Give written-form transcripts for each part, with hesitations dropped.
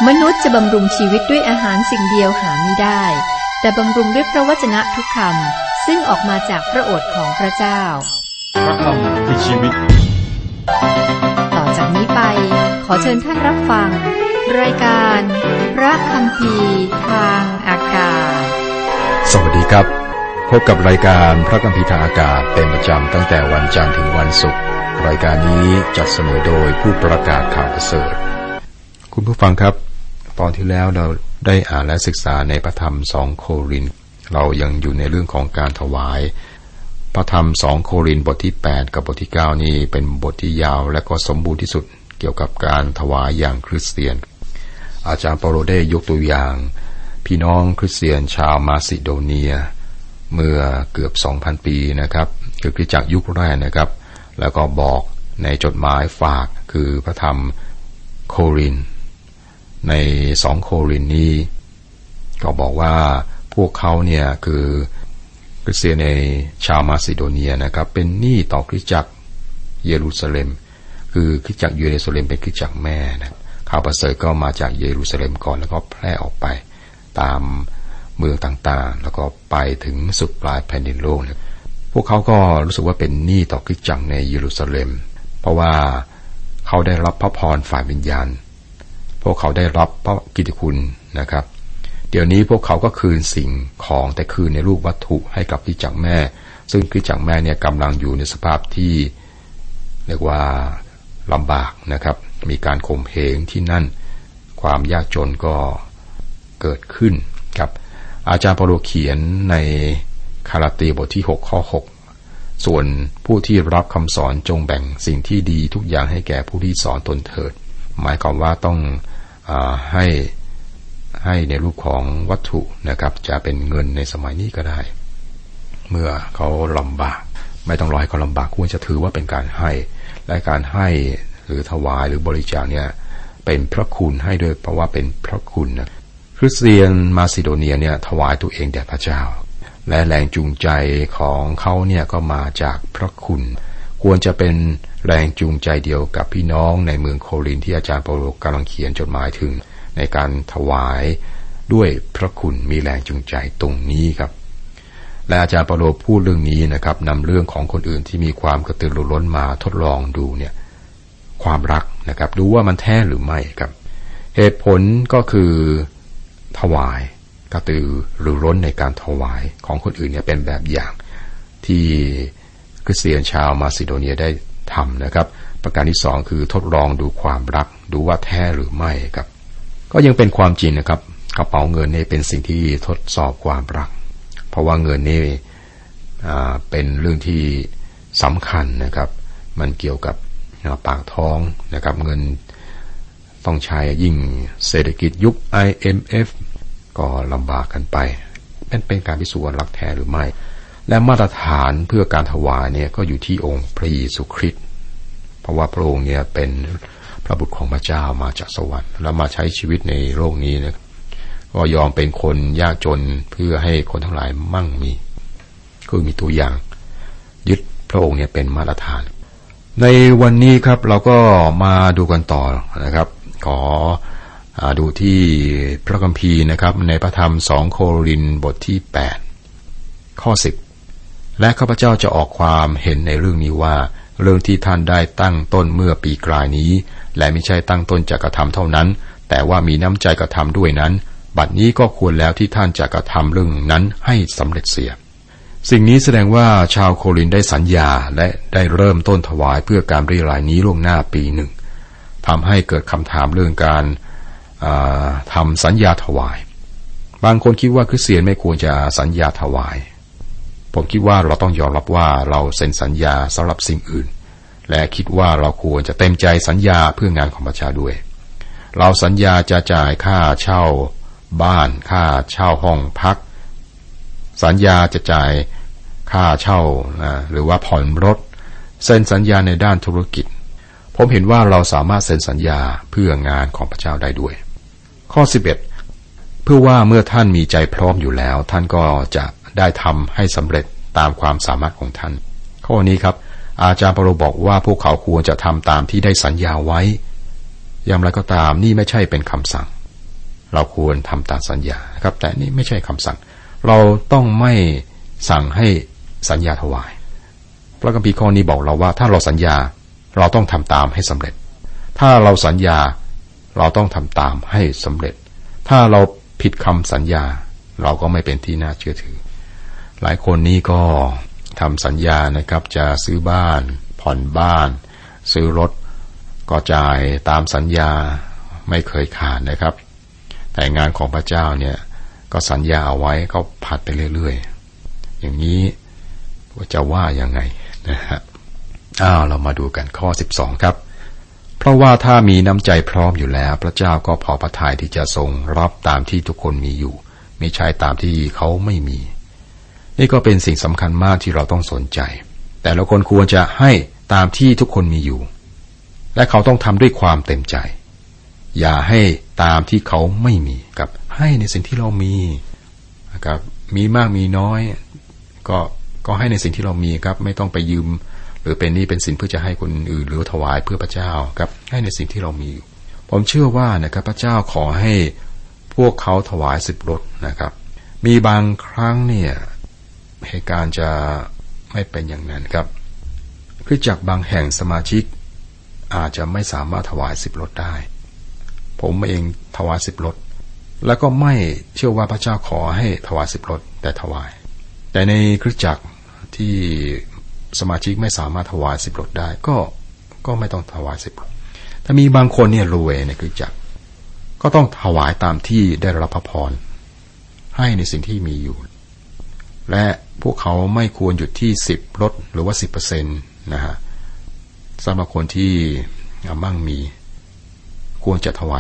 มนุษย์จะบำรุงชีวิตด้วยอาหารสิ่งเดียวหาไม่ได้แต่บำรุงด้วยพระวจนะทุกคำซึ่งออกมาจากพระโอษฐ์ของพระเจ้าพระคำคือชีวิตต่อจากนี้ไปขอเชิญท่านรับฟังรายการพระคัมภีร์ทางอากาศสวัสดีครับพบกับรายการพระคัมภีร์ทางอากาศเป็นประจำตั้งแต่วันจันทร์ถึงวันศุกร์รายการนี้จัดเสนอโดยผู้ประกาศข่าวประเสริฐคุณผู้ฟังครับตอนที่แล้วเราได้อ่านและศึกษาในพระธรรม2โครินธ์เรายังอยู่ในเรื่องของการถวายพระธรรม2โครินธ์บทที่8กับบทที่9นี้เป็นบทที่ยาวและก็สมบูรณ์ที่สุดเกี่ยวกับการถวายอย่างคริสเตียนอาจารย์เปาโลได้ยกตัวอย่างพี่น้องคริสเตียนชาวมาซิโดเนียเมื่อเกือบ 2,000 ปีนะครับคือคริสตจักรยุคแรกนะครับแล้วก็บอกในจดหมายฝากคือพระธรรมโครินธ์ใน2โครินธ์นี้ก็บอกว่าพวกเขาเนี่ยคือคริสเตียนในชาวมาซิโดเนียนะครับเป็นหนี้ต่อคริสตจักรเยรูซาเล็มคือคริสตจักรเยรูซาเล็มเป็นคริสตจักรแม่นะข่าวประเสริฐก็มาจากเยรูซาเล็มก่อนแล้วก็แพร่ออกไปตามเมืองต่างๆแล้วก็ไปถึงสุดปลายแผ่นดินโลกเนี่ยพวกเขาก็รู้สึกว่าเป็นหนี้ต่อคริสตจักรในเยรูซาเล็มเพราะว่าเขาได้รับพระพรฝ่ายวิญญาณพวกเขาได้รับพระกิตติคุณนะครับเดี๋ยวนี้พวกเขาก็คืนสิ่งของแต่คืนในรูปวัตถุให้กับคริสตจักรแม่ซึ่งคริสตจักรแม่เนี่ยกำลังอยู่ในสภาพที่เรียกว่าลำบากนะครับมีการข่มเหงที่นั่นความยากจนก็เกิดขึ้นครับอาจารย์เปาโลเขียนในคาลาตีบทที่6ข้อ6ส่วนผู้ที่รับคำสอนจงแบ่งสิ่งที่ดีทุกอย่างให้แก่ผู้ที่สอนตนเถิดหมายความว่าต้องให้ในรูปของวัตถุนะครับจะเป็นเงินในสมัยนี้ก็ได้เมื่อเขาลำบากไม่ต้องรอให้เขาลำบากควรจะถือว่าเป็นการให้และการให้หรือถวายหรือบริจาคเนี่ยเป็นพระคุณให้ด้วยเพราะว่าเป็นพระคุณนะคริสเตียนมาซิโดเนียเนี่ยถวายตัวเองแด่พระเจ้าและแรงจูงใจของเขาเนี่ยก็มาจากพระคุณควรจะเป็นแรงจูงใจเดียวกับพี่น้องในเมืองโครินธ์ที่อาจารย์เปาโลกำลังเขียนจดหมายถึงในการถวายด้วยพระคุณมีแรงจูงใจตรงนี้ครับและอาจารย์เปาโลพูดเรื่องนี้นะครับนำเรื่องของคนอื่นที่มีความกระตือรือร้นมาทดลองดูเนี่ยความรักนะครับดูว่ามันแท้หรือไม่ครับเหตุผลก็คือถวายกระตือรือร้นในการถวายของคนอื่นเนี่ยเป็นแบบอย่างที่คริสเตียนชาวมาซิโดเนียได้ทำนะครับประการที่2คือทดลองดูความรักดูว่าแท้หรือไม่ครับก็ยังเป็นความจริงนะครับกระเป๋าเงินนี่เป็นสิ่งที่ทดสอบความรักเพราะว่าเงินนี่เป็นเรื่องที่สำคัญนะครับมันเกี่ยวกับปากท้องนะครับเงินต้องใช้ยิ่งเศรษฐกิจยุค IMF ก็ลำบากกันไปเป็นการพิสูจน์ว่ารักแท้หรือไม่และมาตรฐานเพื่อการถวายเนี่ยก็อยู่ที่องค์พระเยซูคริสต์เพราะว่าพระองค์เนี่ยเป็นพระบุตรของพระเจ้ามาจากสวรรค์แล้วมาใช้ชีวิตในโลกนี้นะก็ยอมเป็นคนยากจนเพื่อให้คนทั้งหลายมั่งมีคือมีตัวอย่างยึดพระองค์เนี่ยเป็นมาตรฐานในวันนี้ครับเราก็มาดูกันต่อนะครับขอดูที่พระคัมภีร์นะครับในพระธรรม2โครินธ์บทที่8ข้อ10และข้าพเจ้าจะออกความเห็นในเรื่องนี้ว่าเรื่องที่ท่านได้ตั้งต้นเมื่อปีกลายนี้และไม่ใช่ตั้งต้นจากกระทำเท่านั้นแต่ว่ามีน้ำใจกระทำด้วยนั้นบัดนี้ก็ควรแล้วที่ท่านจะกระทำเรื่องนั้นให้สำเร็จเสียสิ่งนี้แสดงว่าชาวโครินธ์ได้สัญญาและได้เริ่มต้นถวายเพื่อการเรียรายนี้ล่วงหน้าปีหนึ่งทำให้เกิดคำถามเรื่องการทำสัญญาถวายบางคนคิดว่าคริสเตียนไม่ควรจะสัญญาถวายผมคิดว่าเราต้องยอมรับว่าเราเซ็นสัญญาสำหรับสิ่งอื่นและคิดว่าเราควรจะเต็มใจสัญญาเพื่องานของพระเจ้าด้วยเราสัญญาจะจ่ายค่าเช่าบ้านค่าเช่าห้องพักสัญญาจะจ่ายค่าเช่าหรือว่าผ่อนรถเซ็นสัญญาในด้านธุรกิจผมเห็นว่าเราสามารถเซ็นสัญญาเพื่องานของพระเจ้าได้ด้วยข้อ11เพื่อว่าเมื่อท่านมีใจพร้อมอยู่แล้วท่านก็จะได้ทำให้สำเร็จตามความสามารถของท่านข้อนี้ครับอาจารย์เปาโลบอกว่าพวกเขาควรจะทำตามที่ได้สัญญาไว้อย่างไรก็ตามนี่ไม่ใช่เป็นคำสั่งเราควรทำตามสัญญาครับแต่นี่ไม่ใช่คำสั่งเราต้องไม่สั่งให้สัญญาถวายพระคัมภีร์ข้อนี้บอกเราว่าถ้าเราสัญญาเราต้องทำตามให้สำเร็จถ้าเราสัญญาเราต้องทำตามให้สำเร็จถ้าเราผิดคำสัญญาเราก็ไม่เป็นที่น่าเชื่อถือหลายคนนี้ก็ทำสัญญานะครับจะซื้อบ้านผ่อนบ้านซื้อรถก็จ่ายตามสัญญาไม่เคยขาดนะครับแต่งานของพระเจ้าเนี่ยก็สัญญาเอาไว้ก็ผัดไปเรื่อยๆอย่างนี้จะว่ายังไงนะฮะเรามาดูกันข้อ12ครับเพราะว่าถ้ามีน้ำใจพร้อมอยู่แล้วพระเจ้าก็พอพระทัยที่จะทรงรับตามที่ทุกคนมีอยู่ไม่ใช่ตามที่เขาไม่มีนี่ก็เป็นสิ่งสำคัญมากที่เราต้องสนใจแต่ละคนควรจะให้ตามที่ทุกคนมีอยู่และเขาต้องทำด้วยความเต็มใจอย่าให้ตามที่เขาไม่มีกับให้ในสิ่งที่เรามีนะครับมีมากมีน้อยก็ให้ในสิ่งที่เรามีครับไม่ต้องไปยืมหรือเป็นหนี้เป็นสินเพื่อจะให้คนอื่นหรือถวายเพื่อพระเจ้าครับให้ในสิ่งที่เรามีอยู่ผมเชื่อว่านะครับพระเจ้าขอให้พวกเขาถวาย10 รถนะครับมีบางครั้งเนี่ยเหตุการณ์จะไม่เป็นอย่างนั้นครับคริสตจักรบางแห่งสมาชิกอาจจะไม่สามารถถวาย10 รถได้ผมเองถวาย10 รถแล้วก็ไม่เชื่อว่าพระเจ้าขอให้ถวาย10 รถแต่ถวายแต่ในคริสตจักรที่สมาชิกไม่สามารถถวาย10 รถได้ก็ไม่ต้องถวาย10 รถถ้ามีบางคนเนี่ยรวยในคริสตจักรก็ต้องถวายตามที่ได้รับพระพรให้ในสิ่งที่มีอยู่และพวกเขาไม่ควรหยุดที่10 รถหรือว่า 10% นะฮะสำหรับคนที่มั่งมีควรจะถวาย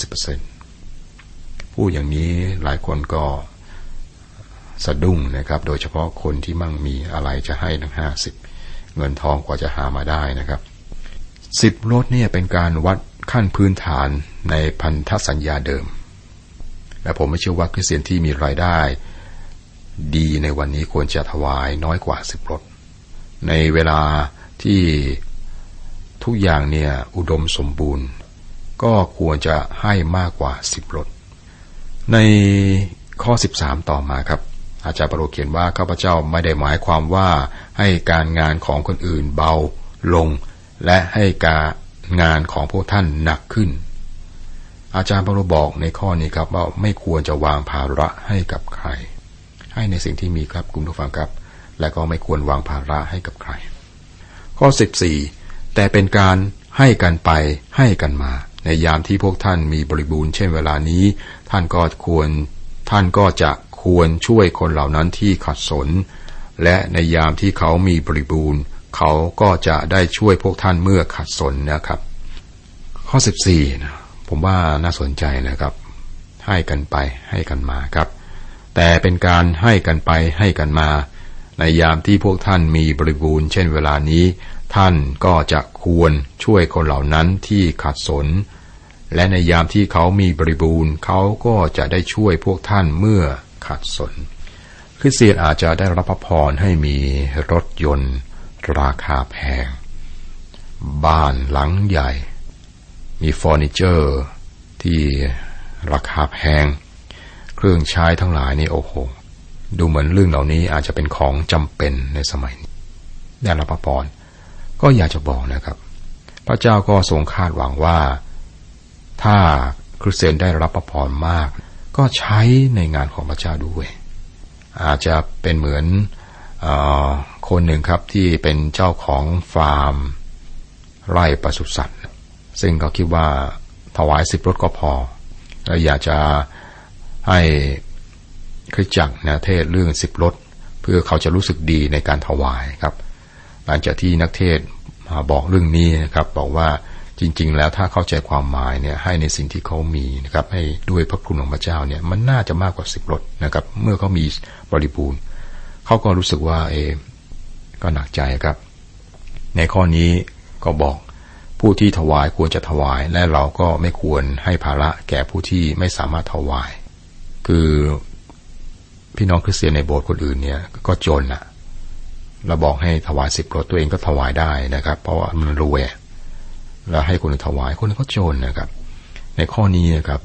50% พูดอย่างนี้หลายคนก็สะดุ้งนะครับโดยเฉพาะคนที่มั่งมีอะไรจะให้ทั้ง50เงินทองกว่าจะหามาได้นะครับ10 รถเนี่ยเป็นการวัดขั้นพื้นฐานในพันธสัญญาเดิมและผมไม่เชื่อว่าคริสเตียนที่มีรายได้ดีในวันนี้ควรจะถวายน้อยกว่า10 รถในเวลาที่ทุกอย่างเนี่ยอุดมสมบูรณ์ก็ควรจะให้มากกว่า10 รถในข้อ13ต่อมาครับอาจารย์เปาโลเขียนว่าข้าพเจ้าไม่ได้หมายความว่าให้การงานของคนอื่นเบาลงและให้การงานของพวกท่านหนักขึ้นอาจารย์เปาโลบอกในข้อนี้ครับว่าไม่ควรจะวางภาระให้กับใครให้ในสิ่งที่มีครับคุณผู้ฟังครับและก็ไม่ควรวางภาระให้กับใครข้อ14แต่เป็นการให้กันไปให้กันมาในยามที่พวกท่านมีบริบูรณ์เช่นเวลานี้ท่านก็จะควรช่วยคนเหล่านั้นที่ขัดสนและในยามที่เขามีบริบูรณ์เขาก็จะได้ช่วยพวกท่านเมื่อขัดสนนะครับข้อ14นะผมว่าน่าสนใจนะครับให้กันไปให้กันมาครับแต่เป็นการให้กันไปให้กันมาในยามที่พวกท่านมีบริบูรณ์เช่นเวลานี้ท่านก็จะควรช่วยคนเหล่านั้นที่ขัดสนและในยามที่เขามีบริบูรณ์เขาก็จะได้ช่วยพวกท่านเมื่อขัดสนคริสเตียนอาจจะได้รับพระพรให้มีรถยนต์ราคาแพงบ้านหลังใหญ่มีเฟอร์นิเจอร์ที่ราคาแพงเครื่องใช้ทั้งหลายนี่โอ้โหดูเหมือนเรื่องเหล่านี้อาจจะเป็นของจำเป็นในสมัยนี้ได้รับพระพรก็อยากจะบอกนะครับพระเจ้าก็ทรงคาดหวังว่าถ้าคริสเตียนได้รับพระพรมากก็ใช้ในงานของพระเจ้าด้วยอาจจะเป็นเหมือนคนหนึ่งครับที่เป็นเจ้าของฟาร์มไร่ปศุสัตว์ซึ่งเขาคิดว่าถวาย10 รถก็พอและอยากจะให้คริสตจักรเทศเรื่อง10 รถเพื่อเขาจะรู้สึกดีในการถวายครับหลังจากที่นักเทศบอกเรื่องนี้นะครับบอกว่าจริงๆแล้วถ้าเข้าใจความหมายเนี่ยให้ในสิ่งที่เขามีนะครับให้ด้วยพระคุณของพระเจ้าเนี่ยมันน่าจะมากกว่า10 รถนะครับเมื่อเขามีบริบูรณ์เขาก็รู้สึกว่าก็หนักใจครับในข้อนี้ก็บอกผู้ที่ถวายควรจะถวายและเราก็ไม่ควรให้ภาระแก่ผู้ที่ไม่สามารถถวายคือพี่น้องคริสเตียนในโบสถ์คนอื่นเนี่ยก็จนน่ะเราบอกให้ถวาย10 รถตัวเองก็ถวายได้นะครับเพราะว่ามันรวยแล้วให้คนอื่นถวายคนอื่นก็จนนะครับในข้อนี้นะครับ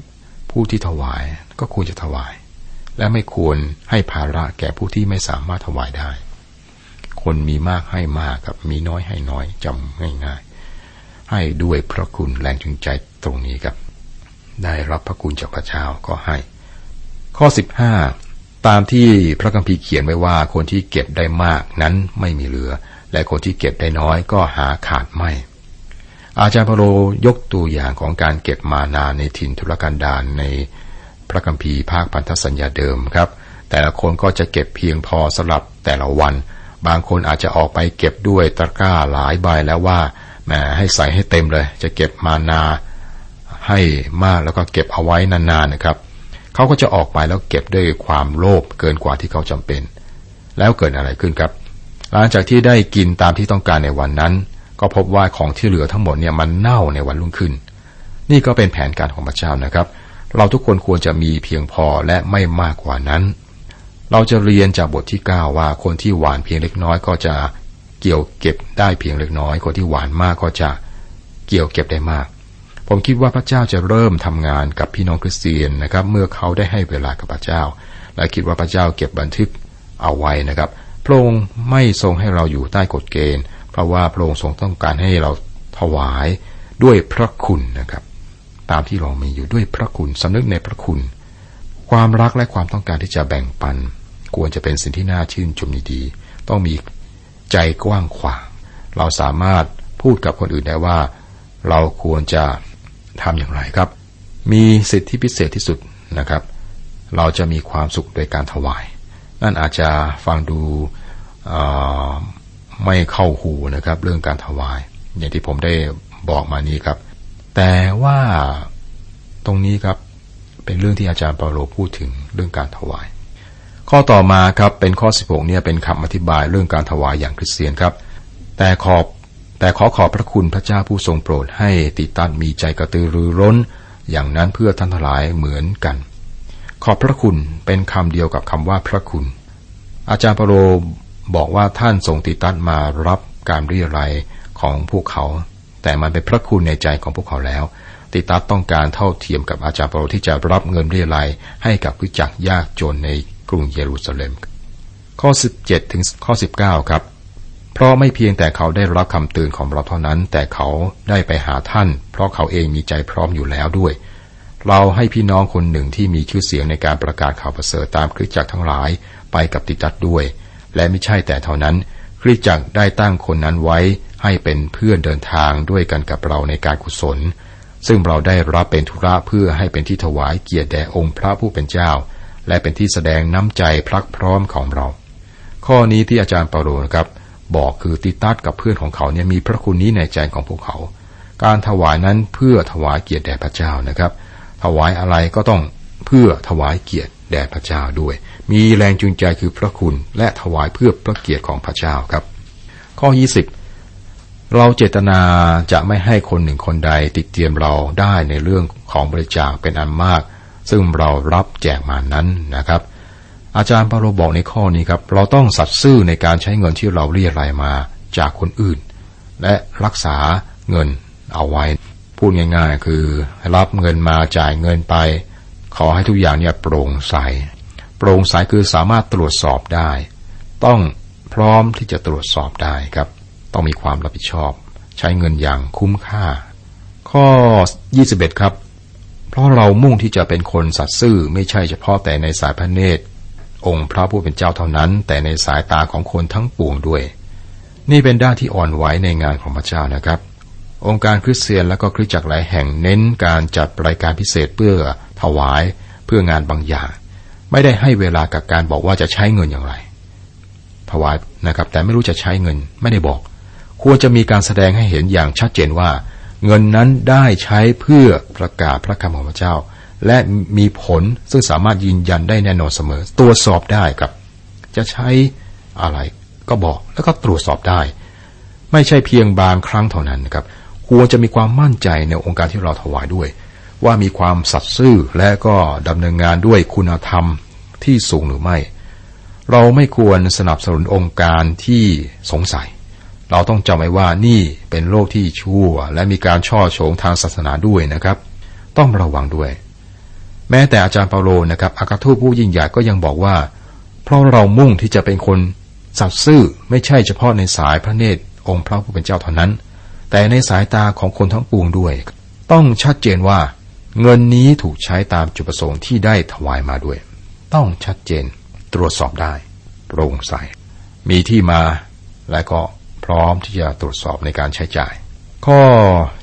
ผู้ที่ถวายก็ควรจะถวายและไม่ควรให้ภาระแก่ผู้ที่ไม่สามารถถวายได้คนมีมากให้มากกับมีน้อยให้น้อยจำง่ายๆให้ด้วยพระคุณแรงจูงใจตรงนี้ครับได้รับพระคุณจากพระเจ้าก็ให้ข้อ15ตามที่พระคัมภีร์เขียนไว้ว่าคนที่เก็บได้มากนั้นไม่มีเหลือและคนที่เก็บได้น้อยก็หาขาดไม่อาจารย์เปาโลยกตัวอย่างของการเก็บมานาในถิ่นทุรกันดารในพระคัมภีร์ภาคพันธสัญญาเดิมครับแต่ละคนก็จะเก็บเพียงพอสำหรับแต่ละวันบางคนอาจจะออกไปเก็บด้วยตะกร้าหลายใบแล้วว่าแหมให้ใส่ให้เต็มเลยจะเก็บมานาให้มากแล้วก็เก็บเอาไว้นานๆนะครับเขาก็จะออกไปแล้วเก็บด้วยความโลภเกินกว่าที่เขาจำเป็นแล้วเกิดอะไรขึ้นครับหลังจากที่ได้กินตามที่ต้องการในวันนั้นก็พบว่าของที่เหลือทั้งหมดเนี่ยมันเน่าในวันรุ่งขึ้นนี่ก็เป็นแผนการของพระเจ้านะครับเราทุกคนควรจะมีเพียงพอและไม่มากกว่านั้นเราจะเรียนจากบทที่9ว่าคนที่หว่านเพียงเล็กน้อยก็จะเกี่ยวเก็บได้เพียงเล็กน้อยคนที่หว่านมากก็จะเกี่ยวเก็บได้มากผมคิดว่าพระเจ้าจะเริ่มทำงานกับพี่น้องคริสเตียนนะครับเมื่อเขาได้ให้เวลากับพระเจ้าและคิดว่าพระเจ้าเก็บบันทึกเอาไว้นะครับพระองค์ไม่ทรงให้เราอยู่ใต้กฎเกณฑ์เพราะว่าพระองค์ทรงต้องการให้เราถวายด้วยพระคุณนะครับตามที่เรามีอยู่ด้วยพระคุณสำนึกในพระคุณความรักและความต้องการที่จะแบ่งปันควรจะเป็นสิ่งที่น่าชื่นชมดีๆต้องมีใจกว้างขวางเราสามารถพูดกับคนอื่นได้ว่าเราควรจะทำอย่างไรครับมีสิทธิพิเศษที่สุดนะครับเราจะมีความสุขโดยการถวายนั่นอาจจะฟังดูไม่เข้าหูนะครับเรื่องการถวายอย่างที่ผมได้บอกมานี้ครับแต่ว่าตรงนี้ครับเป็นเรื่องที่อาจารย์เปาโลพูดถึงเรื่องการถวายข้อต่อมาครับเป็นข้อ16เนี่ยเป็นคำอธิบายเรื่องการถวายอย่างคริสเตียนครับแต่ขอพระคุณพระเจ้าผู้ทรงโปรดให้ติตัสมีใจกระตือรือร้นอย่างนั้นเพื่อท่านทั้งหลายเหมือนกันขอบพระคุณเป็นคำเดียวกับคำว่าพระคุณอาจารย์เปาโลบอกว่าท่านส่งติตัสมารับการเรียรัยของพวกเขาแต่มันเป็นพระคุณในใจของพวกเขาแล้วติตัสต้องการเท่าเทียมกับอาจารย์เปาโลที่จะรับเงินเรียรัยให้กับคริสตจักรยากจนในกรุงเยรูซาเล็มข้อ17ถึงข้อ19ครับเพราะไม่เพียงแต่เขาได้รับคำเตือนของเราเท่านั้นแต่เขาได้ไปหาท่านเพราะเขาเองมีใจพร้อมอยู่แล้วด้วยเราให้พี่น้องคนหนึ่งที่มีชื่อเสียงในการประกาศข่าวประเสริฐตามคริสตจักรทั้งหลายไปกับติตัสด้วยและไม่ใช่แต่เท่านั้นคริสตจักรได้ตั้งคนนั้นไว้ให้เป็นเพื่อนเดินทางด้วยกันกับเราในการกุศลซึ่งเราได้รับเป็นธุระเพื่อให้เป็นที่ถวายเกียรติแด่องค์พระผู้เป็นเจ้าและเป็นที่แสดงน้ำใจพรักพร้อมของเราข้อนี้ที่อาจารย์เปาโลนะครับบอกคือติตัสกับเพื่อนของเขาเนี่ยมีพระคุณนี้ในใจของพวกเขาการถวายนั้นเพื่อถวายเกียรติแด่พระเจ้านะครับถวายอะไรก็ต้องเพื่อถวายเกียรติแด่พระเจ้าด้วยมีแรงจูงใจคือพระคุณและถวายเพื่อพระเกียรติของพระเจ้าครับข้อ20เราเจตนาจะไม่ให้คนหนึ่งคนใดติเตียนเราได้ในเรื่องของบริจาคเป็นอันมากซึ่งเรารับแจกมานั้นนะครับอาจารย์เปาโลบอกในข้อนี้ครับเราต้องสัตย์ซื่อในการใช้เงินที่เราเรียรายมาจากคนอื่นและรักษาเงินเอาไว้พูดง่ายๆคือรับเงินมาจ่ายเงินไปขอให้ทุกอย่างเนี่ยโปร่งใสคือสามารถตรวจสอบได้ต้องพร้อมที่จะตรวจสอบได้ครับต้องมีความรับผิดชอบใช้เงินอย่างคุ้มค่าข้อ21ครับเพราะเรามุ่งที่จะเป็นคนสัตย์ซื่อไม่ใช่เฉพาะแต่ในสายพระเนตรองค์พระผู้เป็นเจ้าเท่านั้นแต่ในสายตาของคนทั้งปวงด้วยนี่เป็นด้านที่อ่อนไหวในงานของพระเจ้านะครับองค์การคริสเตียนและก็คริสตจักรหลายแห่งเน้นการจัดรายการพิเศษเพื่อถวายเพื่องานบางอย่างไม่ได้ให้เวลากับการบอกว่าจะใช้เงินอย่างไรถวายนะครับแต่ไม่รู้จะใช้เงินไม่ได้บอกควรจะมีการแสดงให้เห็นอย่างชัดเจนว่าเงินนั้นได้ใช้เพื่อประกาศพระคำของพระเจ้าและมีผลซึ่งสามารถยืนยันได้แน่นอนเสมอตรวจสอบได้ครับจะใช้อะไรก็บอกแล้วก็ตรวจสอบได้ไม่ใช่เพียงบางครั้งเท่านั้นนะครับควรจะมีความมั่นใจในองค์การที่เราถวายด้วยว่ามีความสัตย์ซื่อและก็ดำเนินงานด้วยคุณธรรมที่สูงหรือไม่เราไม่ควรสนับสนุนองค์การที่สงสัยเราต้องจำไว้ว่านี่เป็นโลกที่ชั่วและมีการช่อโฉงทางศาสนาด้วยนะครับต้องระวังด้วยแม้แต่อาจารย์เปาโลนะครับอัครทูตผู้ยิ่งใหญ่ก็ยังบอกว่าเพราะเรามุ่งที่จะเป็นคนสัตย์ซื่อไม่ใช่เฉพาะในสายพระเนตรองค์พระผู้เป็นเจ้าเท่านั้นแต่ในสายตาของคนทั้งปวงด้วยต้องชัดเจนว่าเงินนี้ถูกใช้ตามจุดประสงค์ที่ได้ถวายมาด้วยต้องชัดเจนตรวจสอบได้โปร่งใสมีที่มาและก็พร้อมที่จะตรวจสอบในการใช้จ่ายข้อ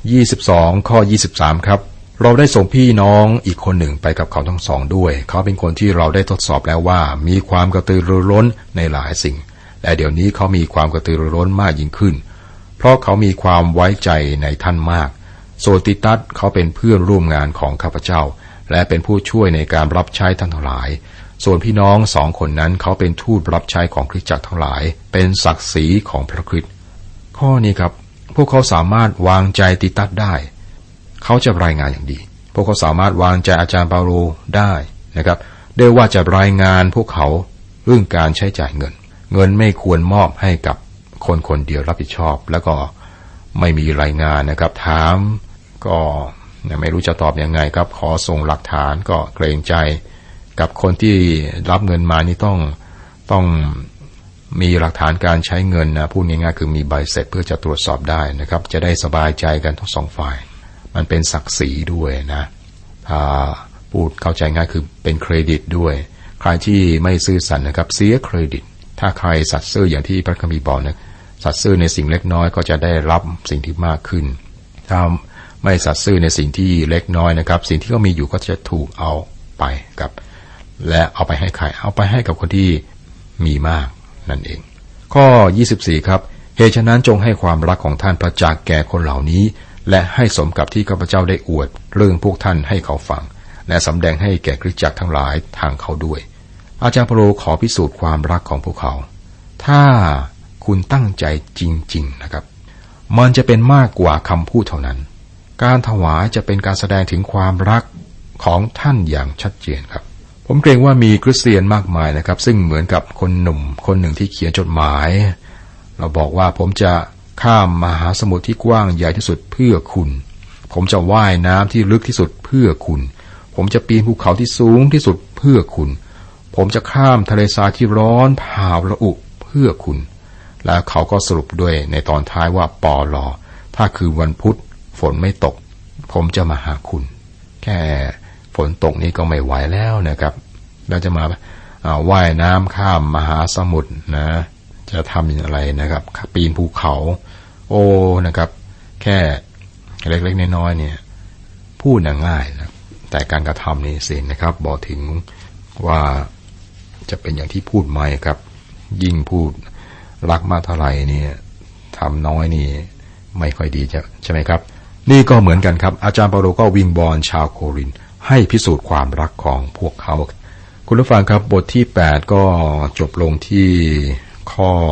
22ข้อ23ครับเราได้ส่งพี่น้องอีกคนหนึ่งไปกับเขาทั้งสองด้วยเขาเป็นคนที่เราได้ทดสอบแล้วว่ามีความกระตือรือร้นในหลายสิ่งและเดี๋ยวนี้เขามีความกระตือรือร้นมากยิ่งขึ้นเพราะเขามีความไว้ใจในท่านมากโซติตัสเขาเป็นเพื่อนร่วมงานของข้าพเจ้าและเป็นผู้ช่วยในการรับใช้ท่านทั้งหลายส่วนพี่น้องสองคนนั้นเขาเป็นทูตรับใช้ของคริสตจักรทั้งหลายเป็นศักดิ์ศรีของพระคริสต์ข้อนี้ครับพวกเขาสามารถวางใจติตัสได้เขาจะรายงานอย่างดีพวกเขาสามารถวางใจอาจารย์เปาโลได้นะครับได้ว่าจะรายงานพวกเขาเรื่องการใช้จ่ายเงินไม่ควรมอบให้กับคนคนเดียวรับผิดชอบแล้วก็ไม่มีรายงานนะครับถามก็ไม่รู้จะตอบยังไงครับขอส่งหลักฐานก็เกรงใจกับคนที่รับเงินมานี่ต้องมีหลักฐานการใช้เงินนะพูดง่ายๆคือมีใบเสร็จเพื่อจะตรวจสอบได้นะครับจะได้สบายใจกันทั้งสองฝ่ายมันเป็นศักดิ์ศรีด้วยนะพูดเข้าใจง่ายคือเป็นเครดิตด้วยใครที่ไม่ซื่อสัตย์นะครับเสียเครดิตถ้าใครสัตย์ซื่ออย่างที่พระคัมภีร์บอกนะสัตย์ซื่อในสิ่งเล็กน้อยก็จะได้รับสิ่งที่มากขึ้นถ้าไม่สัตย์ซื่อในสิ่งที่เล็กน้อยนะครับสิ่งที่เขามีอยู่ก็จะถูกเอาไปครับและเอาไปให้ใครเอาไปให้กับคนที่มีมากนั่นเองข้อ24ครับเหตุฉะนั้นจงให้ความรักของท่านประจักษ์แก่คนเหล่านี้และให้สมกับที่ข้าพเจ้าได้อวดเรื่องพวกท่านให้เขาฟังและสำแดงให้แก่คริสตจักรทั้งหลายทางเขาด้วยอาจารย์เปาโลขอพิสูจน์ความรักของพวกเขาถ้าคุณตั้งใจจริงๆนะครับมันจะเป็นมากกว่าคำพูดเท่านั้นการถวายจะเป็นการแสดงถึงความรักของท่านอย่างชัดเจนครับผมเกรงว่ามีคริสเตียนมากมายนะครับซึ่งเหมือนกับคนหนุ่มคนหนึ่งที่เขียนจดหมายเราบอกว่าผมจะข้ามมหาสมุทรที่กว้างใหญ่ที่สุดเพื่อคุณผมจะว่ายน้ำที่ลึกที่สุดเพื่อคุณผมจะปีนภูเขาที่สูงที่สุดเพื่อคุณผมจะข้ามทะเลทรายที่ร้อนเผาระอุเพื่อคุณแล้วเขาก็สรุปด้วยในตอนท้ายว่าปลอถ้าคือวันพุธฝนไม่ตกผมจะมาหาคุณแค่ฝนตกนี่ก็ไม่ไหวแล้วนะครับเราจะมาว่ายน้ำข้ามมหาสมุทรนะจะทำอย่างไรนะครับปีนภูเขาโอ้นะครับแค่เล็กๆน้อยๆเนี่ยพูดง่ายนะแต่การกระทำนี่สินะครับบอกถึงว่าจะเป็นอย่างที่พูดไหมครับยิ่งพูดรักมากเท่าไหร่เนี่ยทำน้อยนี่ไม่ค่อยดีใช่ไหมครับนี่ก็เหมือนกันครับอาจารย์เปาโลก็วิงบอลชาวโครินธ์ให้พิสูจน์ความรักของพวกเขาคุณผู้ฟังครับบทที่8ก็จบลงที่ข้อ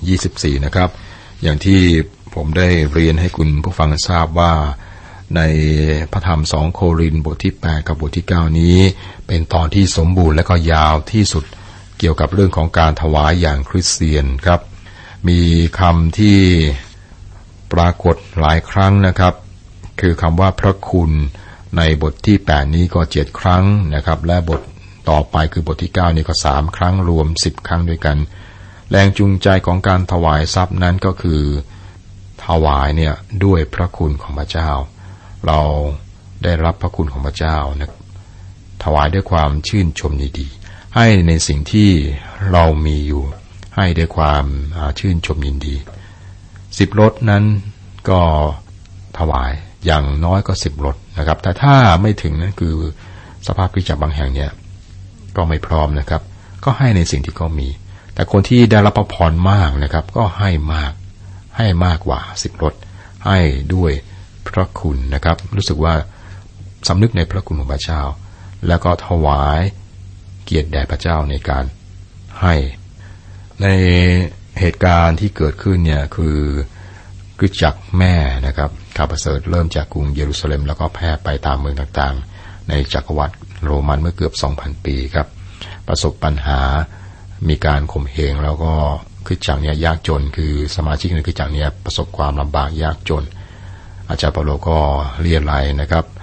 24นะครับอย่างที่ผมได้เรียนให้คุณผู้ฟังทราบว่าในพระธรรม2โครินธ์บทที่8กับบทที่9นี้เป็นตอนที่สมบูรณ์และก็ยาวที่สุดเกี่ยวกับเรื่องของการถวายอย่างคริสเตียนครับมีคำที่ปรากฏหลายครั้งนะครับคือคำว่าพระคุณในบทที่8นี้ก็7ครั้งนะครับและบทต่อไปคือบทที่9นี้ก็3ครั้งรวม10ครั้งด้วยกันแรงจูงใจของการถวายทรัพย์นั้นก็คือถวายเนี่ยด้วยพระคุณของพระเจ้าเราได้รับพระคุณของพระเจ้านะถวายด้วยความชื่นชมยินดีให้ในสิ่งที่เรามีอยู่ให้ด้วยความชื่นชมยินดี10รถนั้นก็ถวายอย่างน้อยก็10รถนะครับแต่ถ้าไม่ถึงนั่นคือสภาพคริสตจักรบางแห่งเนี่ยก็ไม่พร้อมนะครับก็ให้ในสิ่งที่เขามีแต่คนที่ได้รับพระพรมากนะครับก็ให้มากกว่า10รถให้ด้วยพระคุณนะครับรู้สึกว่าสำนึกในพระคุณของพระเจ้าแล้วก็ถวายเกียรติแด่พระเจ้าในการให้ในเหตุการณ์ที่เกิดขึ้นเนี่ยคือคริสตจักรแม่นะครับข่าวประเสริฐเริ่มจากกรุงเยรูซาเล็มแล้วก็แพร่ไปตามเมืองต่างๆในจักรวรรดิโรมันเมื่อเกือบ 2,000 ปีครับประสบปัญหามีการข่มเหงแล้วก็คริสตจักรเนี่ยยากจนคือสมาชิกในคริสตจักรเนี่ยประสบความลำบากยากจนอาจารย์เปาโลก็เรียนไล่นะครับ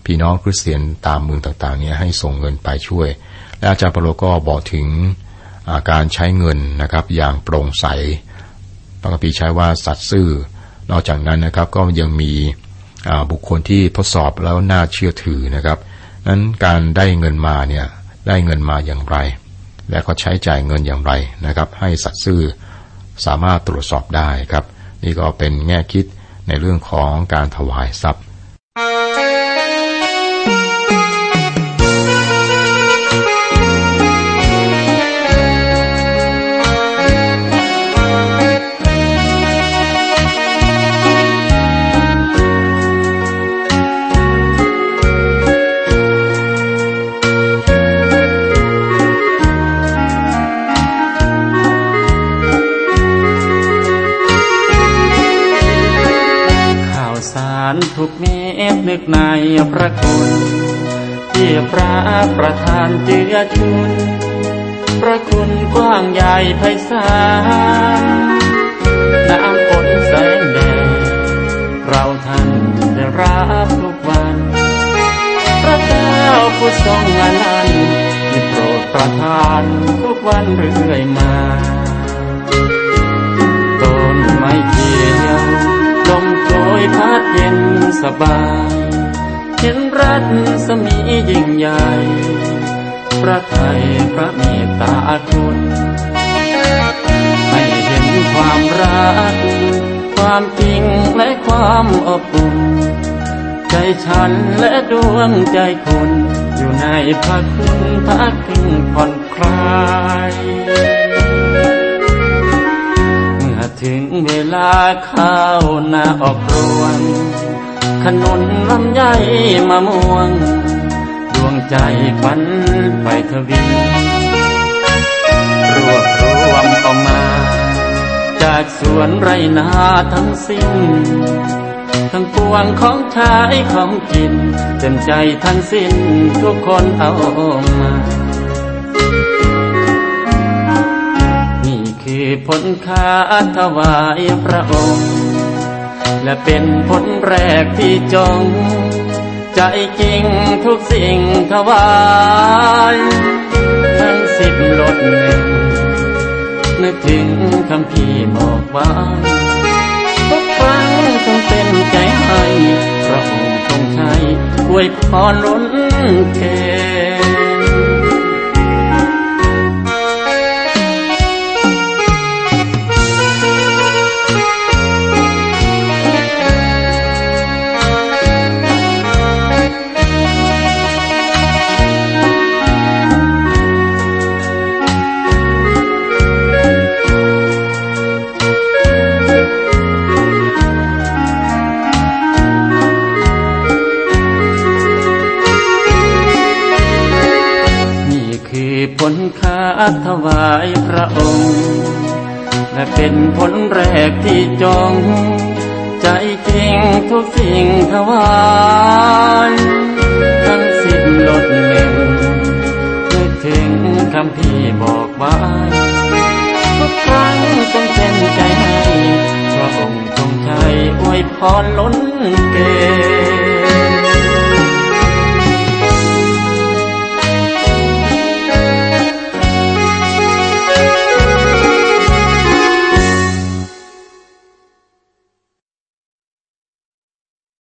พี่น้องคริสเตียนตามเมืองต่างๆเนี่ยให้ส่งเงินไปช่วยและอาจารย์เปาโลก็บอกถึงการใช้เงินนะครับอย่างโปร่งใสพระคัมภีร์ใช้ว่าสัตย์ซื่อนอกจากนั้นนะครับก็ยังมีบุคคลที่ทดสอบแล้วน่าเชื่อถือนะครับนั้นการได้เงินมาเนี่ยได้เงินมาอย่างไรและก็ใช้จ่ายเงินอย่างไรนะครับให้สัตย์ซื่อสามารถตรวจสอบได้ครับนี่ก็เป็นแง่คิดในเรื่องของการถวายทรัพย์ทุกเม็ดนึกในพระคุณที่พระประทานเจือชุนพระคุณกว้างใหญ่ไพศาลน้ำฝนแสงแดดเราท่านได้รับทุกวันพระเจ้าผู้ทรงอนันต์ที่โปรดประทานทุกวันเรื่อยมาต้นไม้เขียวลมโชยพัดเย็นสบายเห็นรัศมียิ่งใหญ่พระทัยพระเมตตาคุณให้เห็นความรักความจริงและความอบอุ่นใจฉันและดวงใจคุณอยู่ในพระคุณพักพิงผ่อนคลายถึงเวลาข้าวนาออกรวงขนุนลำไยมะม่วงดวงใจฝันไปทวีรวบรวมออกมาจากสวนไรนาทั้งสิ้นทั้งปวงของใช้ของกินเต็มใจทั้งสิ้นทุกคนเอามาคือผลค่าถวายพระองค์และเป็นผลแรกที่จงใจจริงทุกสิ่งถวายทั้ง10 ลด 1นึกถึงคำพี่บอกไว้ทุกครั้งจงเต็มใจให้พระองค์ทรงใช้อวยพรล้นเกณฑ์ผลค่าถวายพระองค์และเป็นผลแรกที่จงใจจริงทุกสิ่งถวายทั้ง10 ลด 1นึกถึงคำพี่บอกไว้ทุกครั้งจงเต็มใจให้พระองค์ทรงใช้อวยพรล้นเก